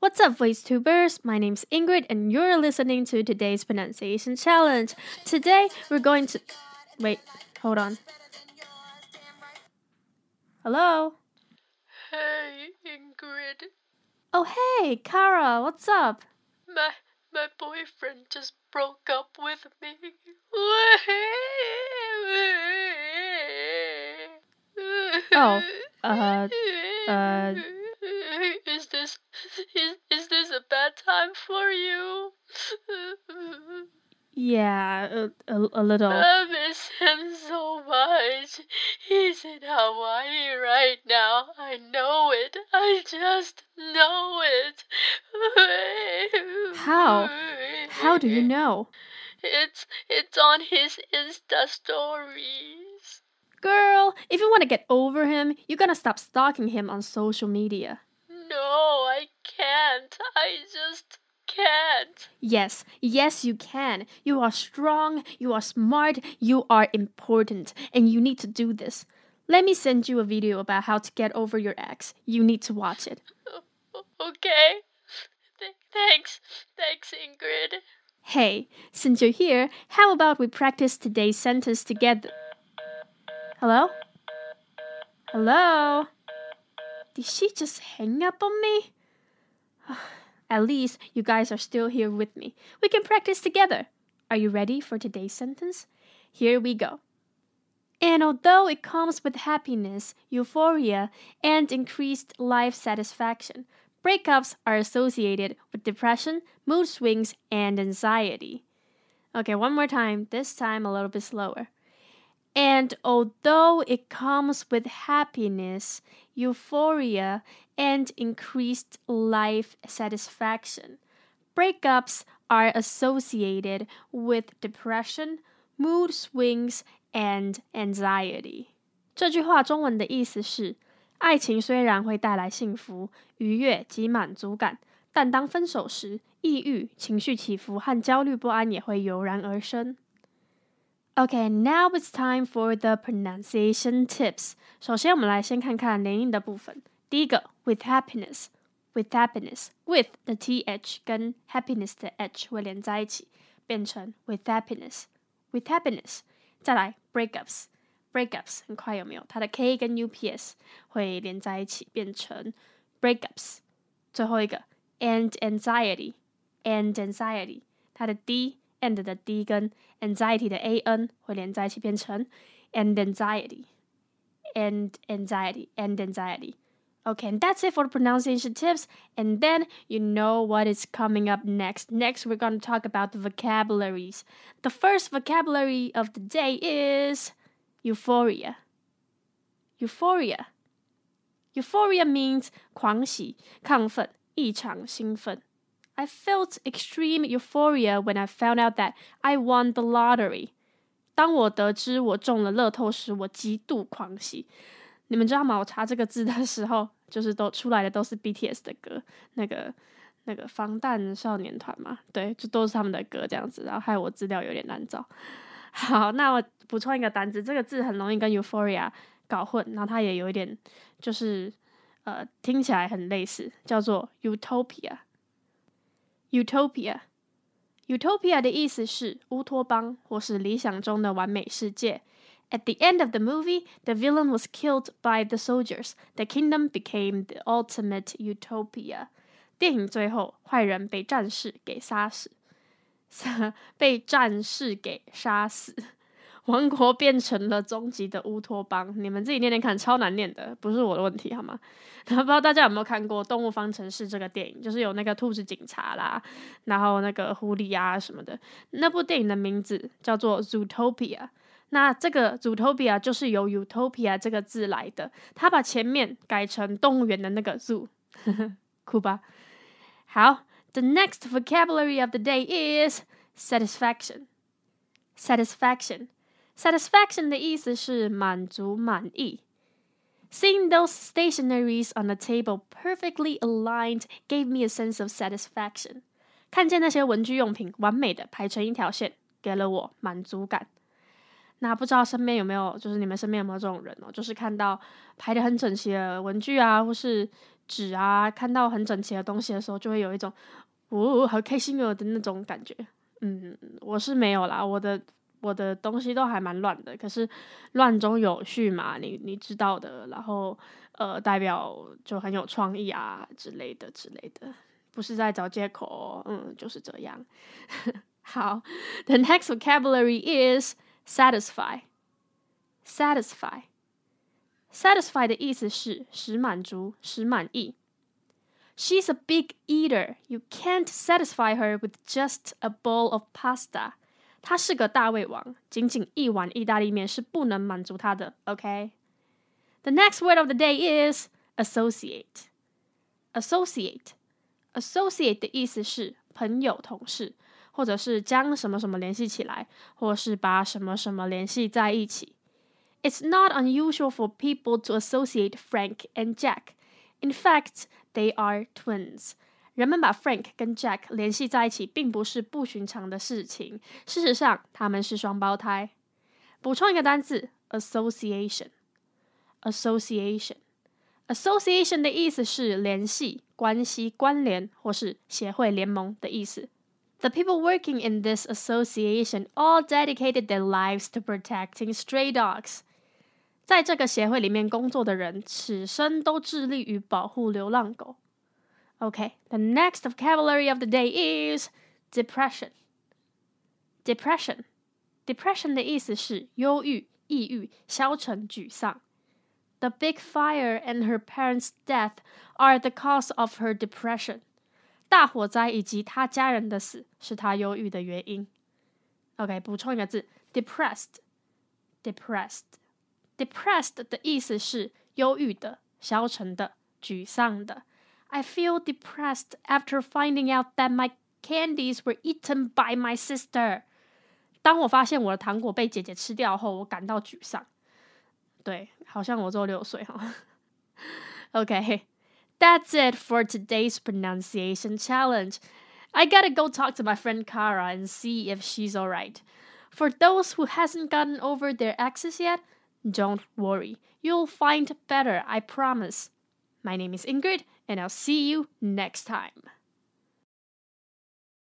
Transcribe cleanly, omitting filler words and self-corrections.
What's up, VoiceTubers? My name's Ingrid, and you're listening to today's pronunciation challenge. Today, we're going to... Wait, hold on. Hello? Hey, Ingrid. Oh, hey, Kara, what's up? My boyfriend just broke up with me. Is this a bad time for you? Yeah, a little. I miss him so much. He's in Hawaii right now. I know it. I just know it. How? How do you know? It's on his Insta stories. Girl, if you want to get over him, you gotta stop stalking him on social media. No, I can't. I just can't. Yes, you can. You are strong, you are smart, you are important, and you need to do this. Let me send you a video about how to get over your ex. You need to watch it. Okay. Thanks, Ingrid. Hey, since you're here, how about we practice today's sentence together? Hello? Hello? Did she just hang up on me? At least you guys are still here with me. We can practice together. Are you ready for today's sentence? Here we go. And although it comes with happiness, euphoria, and increased life satisfaction, breakups are associated with depression, mood swings, and anxiety. Okay, one more time, this time a little bit slower. And although it comes with happiness, euphoria, and increased life satisfaction, breakups are associated with depression, mood swings, and anxiety. 这句话中文的意思是，爱情虽然会带来幸福、愉悦及满足感，但当分手时，抑郁、情绪起伏和焦虑不安也会油然而生。Okay, now it's time for the pronunciation tips. 首先，我们来先看看连音的部分。第一个 with happiness, with happiness, with 的 th 跟 happiness 的 h 会连在一起，变成 with happiness, with happiness. 再来 breakups, breakups 很快有没有？它的 k 跟 ups 会连在一起，变成 breakups. 最后一个 and anxiety, and anxiety 它的 d。and 的 d 跟 anxiety 的 an 会连在一起变成 and anxiety, and anxiety, and anxiety. Okay, and that's it for the pronunciation tips. And then you know what is coming up next. Next, we're going to talk about the vocabularies. The first vocabulary of the day is euphoria. Euphoria. Euphoria means 狂喜、亢奋、异常兴奋。I felt extreme euphoria when I found out that I won the lottery. 当我得知我中了乐透时，我极度狂喜。你们知道吗？我查这个字的时候，就是都出来的都是 BTS 的歌，那个防弹少年团嘛，对，就都是他们的歌这样子，然后害我资料有点难找。好，那我补充一个单字，这个字很容易跟 euphoria 搞混，然后它也有一点就是听起来很类似，叫做 utopia。Utopia 的意思是乌托邦或是理想中的完美世界。At the end of the movie, the villain was killed by the soldiers. The kingdom became the ultimate utopia. 电影最后，坏人被战士给杀死，王国变成了终极的乌托邦。你们自己念念看，超难念的，不是我的问题好吗？然后不知道大家有没有看过《动物方程式》这个电影，就是有那个兔子警察啦，然后那个狐狸啊什么的。那部电影的名字叫做 Zootopia。那这个 Zootopia 就是由 Utopia 这个字来的，他把前面改成动物园的那个 zoo， 酷吧？好 ，the next vocabulary of the day is satisfaction. Satisfaction 的意思是满足、满意。Seeing those stationaries on the table perfectly aligned gave me a sense of satisfaction. 看见那些文具用品完美的排成一条线，给了我满足感。那不知道身边有没有，就是你们身边有没有这种人哦？就是看到排得很整齐的文具啊，或是纸啊，看到很整齐的东西的时候，就会有一种好开心哦的那种感觉。我是没有啦，我的东西都还蛮乱的，可是乱中有序嘛，你知道的。然后代表就很有创意啊之类的，不是在找借口哦，就是这样。好 ，The next vocabulary is satisfy. Satisfy 的意思是使满足，使满意。She's a big eater. You can't satisfy her with just a bowl of pasta. 她是个大胃王，仅仅一碗意大利面是不能满足她的。OK. The next word of the day is associate. Associate 的意思是朋友、同事，或者是将什么什么联系起来，或是把什么什么联系在一起。It's not unusual for people to associate Frank and Jack. In fact, they are twins. 人们把 Frank 跟 Jack 联系在一起，并不是不寻常的事情。事实上，他们是双胞胎。补充一个单字 association. Association 的意思是联系、关系、关联，或是协会、联盟的意思。The people working in this association all dedicated their lives to protecting stray dogs. 在这个协会里面工作的人，此生都致力于保护流浪狗。Okay, the next vocabulary of the day is depression. Depression 的意思是忧郁、抑郁、消沉、沮丧。The big fire and her parents' death are the cause of her depression. 大火灾以及她家人的死是她忧郁的原因。OK, 补充一个字 depressed. Depressed 的意思是忧郁的、消沉的、沮丧的。I feel depressed after finding out that my candies were eaten by my sister. 当我发现我的糖果被姐姐吃掉后，我感到沮丧。对，好像我只有6岁Okay, that's it for today's pronunciation challenge. I gotta go talk to my friend Kara and see if she's alright. For those who hasn't gotten over their exes yet, don't worry. You'll find better, I promise. My name is Ingrid, and I'll see you next time.